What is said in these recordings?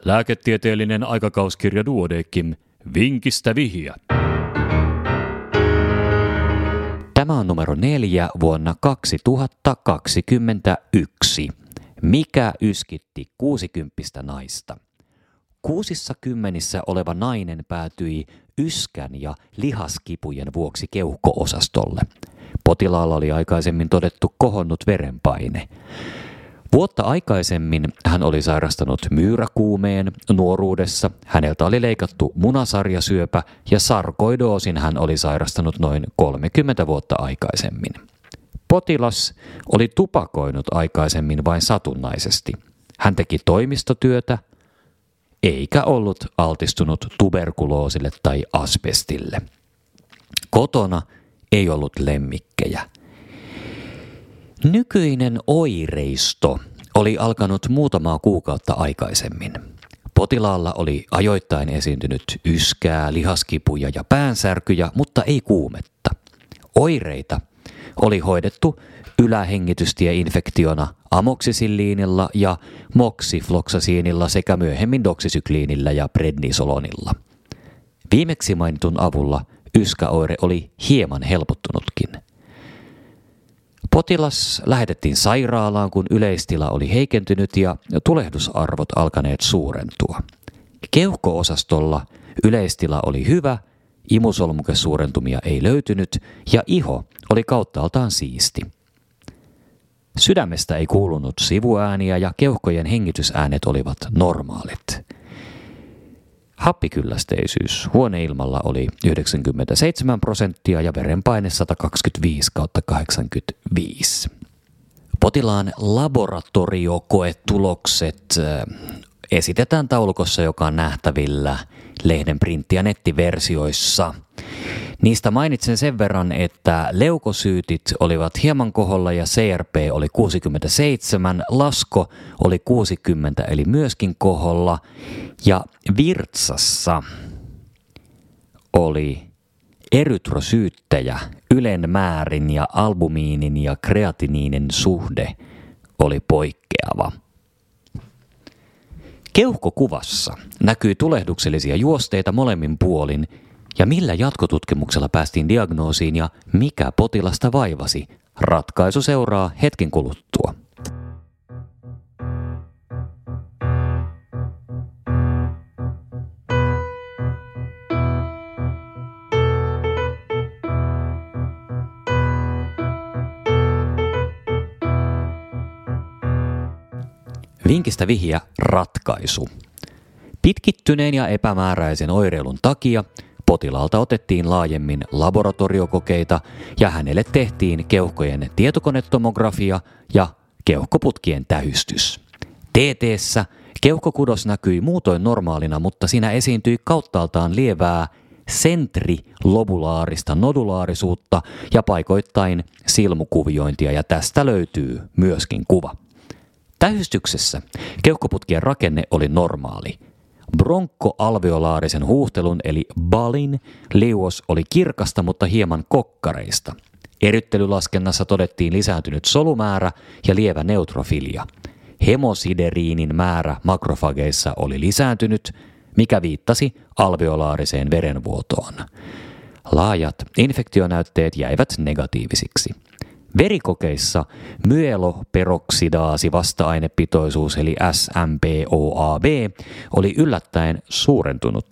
Lääketieteellinen aikakauskirja Duodeckim, vinkistä vihja. Tämä on numero 4 vuonna 2021. Mikä yskitti 60 naista? 60 oleva nainen päätyi yskän ja lihaskipujen vuoksi keuhko-osastolle. Potilaalla oli aikaisemmin todettu kohonnut verenpaine. Vuotta aikaisemmin hän oli sairastanut myyräkuumeen nuoruudessa, häneltä oli leikattu munasarjasyöpä ja sarkoidoosin hän oli sairastanut noin 30 vuotta aikaisemmin. Potilas oli tupakoinut aikaisemmin vain satunnaisesti. Hän teki toimistotyötä eikä ollut altistunut tuberkuloosille tai asbestille. Kotona ei ollut lemmikkejä. Nykyinen oireisto oli alkanut muutamaa kuukautta aikaisemmin. Potilaalla oli ajoittain esiintynyt yskää, lihaskipuja ja päänsärkyjä, mutta ei kuumetta. Oireita oli hoidettu ylähengitystieinfektiona amoksisilliinilla ja moksifloksasiinilla sekä myöhemmin doksisykliinillä ja prednisolonilla. Viimeksi mainitun avulla yskäoire oli hieman helpottunutkin. Potilas lähetettiin sairaalaan, kun yleistila oli heikentynyt ja tulehdusarvot alkaneet suurentua. Keuhko-osastolla yleistila oli hyvä, imusolmukesuurentumia ei löytynyt ja iho oli kauttaaltaan siisti. Sydämestä ei kuulunut sivuääniä ja keuhkojen hengitysäänet olivat normaalit. Happikyllästeisyys huoneilmalla oli 97% ja verenpaine 125/85. Potilaan laboratoriokoetulokset esitetään taulukossa, joka on nähtävillä lehden printti- ja nettiversioissa. Niistä mainitsen sen verran, että leukosyytit olivat hieman koholla ja CRP oli 67, lasko oli 60 eli myöskin koholla ja virtsassa oli erytrosyyttejä, ylen määrin ja albumiinin ja kreatiniinin suhde oli poikkeava. Keuhkokuvassa näkyi tulehduksellisia juosteita molemmin puolin ja millä jatkotutkimuksella päästiin diagnoosiin ja mikä potilasta vaivasi. Ratkaisu seuraa hetken kuluttua. Vinkistä vihja ratkaisu. Pitkittyneen ja epämääräisen oireilun takia potilaalta otettiin laajemmin laboratoriokokeita ja hänelle tehtiin keuhkojen tietokonetomografia ja keuhkoputkien tähystys. TT:ssä keuhkokudos näkyi muutoin normaalina, mutta siinä esiintyi kauttaaltaan lievää sentrilobulaarista nodulaarisuutta ja paikoittain silmukuviointia ja tästä löytyy myöskin kuva. Tähystyksessä keuhkoputkien rakenne oli normaali. Bronkkoalveolaarisen huuhtelun eli BALin liuos oli kirkasta, mutta hieman kokkareista. Eryttelylaskennassa todettiin lisääntynyt solumäärä ja lievä neutrofilia. Hemosideriinin määrä makrofageissa oli lisääntynyt, mikä viittasi alveolaariseen verenvuotoon. Laajat infektionäytteet jäivät negatiivisiksi. Verikokeissa myeloperoksidaasi vasta-ainepitoisuus eli SMPOAB oli yllättäen suurentunut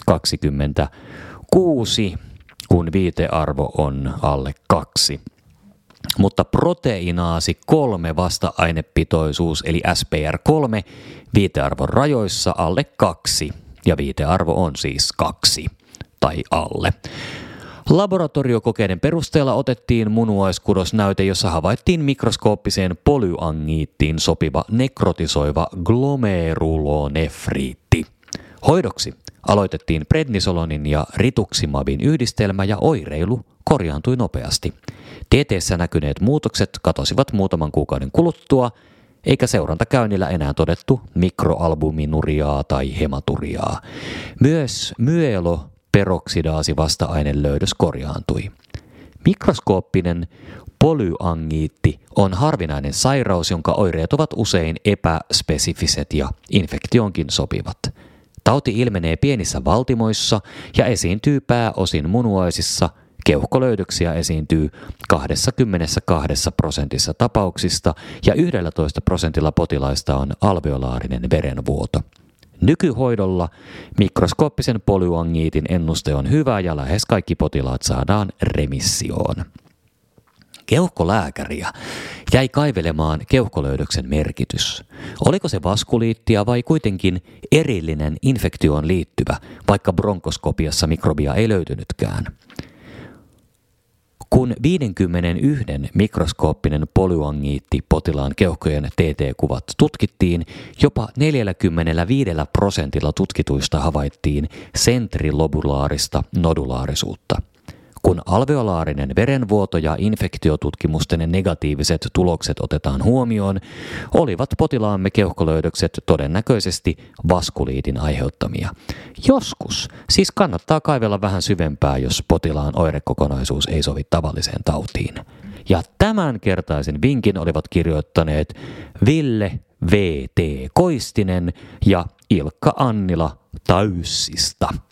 26, kun viitearvo on alle 2. Mutta proteiinaasi 3 vasta-ainepitoisuus eli SPR3 viitearvon rajoissa alle 2 ja viitearvo on siis 2 tai alle. Laboratoriokokeiden perusteella otettiin munuaiskudosnäyte, jossa havaittiin mikroskooppiseen polyangiittiin sopiva nekrotisoiva glomerulonefriitti. Hoidoksi aloitettiin prednisolonin ja rituximabin yhdistelmä ja oireilu korjaantui nopeasti. TT:ssä näkyneet muutokset katosivat muutaman kuukauden kuluttua, eikä seurantakäynnillä enää todettu mikroalbuminuriaa tai hematuriaa. Myös myeloperoksidaasi vasta-ainelöydös korjaantui. Mikroskooppinen polyangiitti on harvinainen sairaus, jonka oireet ovat usein epäspesifiset ja infektioonkin sopivat. Tauti ilmenee pienissä valtimoissa ja esiintyy pääosin munuaisissa. Keuhkolöydöksiä esiintyy 22% tapauksista ja 11% potilaista on alveolaarinen verenvuoto. Nykyhoidolla mikroskooppisen polyangiitin ennuste on hyvä ja lähes kaikki potilaat saadaan remissioon. Keuhkolääkäriä jäi kaivelemaan keuhkolöydöksen merkitys. Oliko se vaskuliittia vai kuitenkin erillinen infektioon liittyvä, vaikka bronkoskopiassa mikrobia ei löytynytkään? Kun 51 mikroskooppinen polyangiitti potilaan keuhkojen TT-kuvat tutkittiin, jopa 45% tutkituista havaittiin sentrilobulaarista nodulaarisuutta. Kun alveolaarinen verenvuoto ja infektiotutkimusten negatiiviset tulokset otetaan huomioon, olivat potilaamme keuhkolöydökset todennäköisesti vaskuliitin aiheuttamia. Joskus siis kannattaa kaivella vähän syvempää, jos potilaan oirekokonaisuus ei sovi tavalliseen tautiin. Ja tämänkertaisen vinkin olivat kirjoittaneet Ville V.T. Koistinen ja Ilkka Annila Tayssista.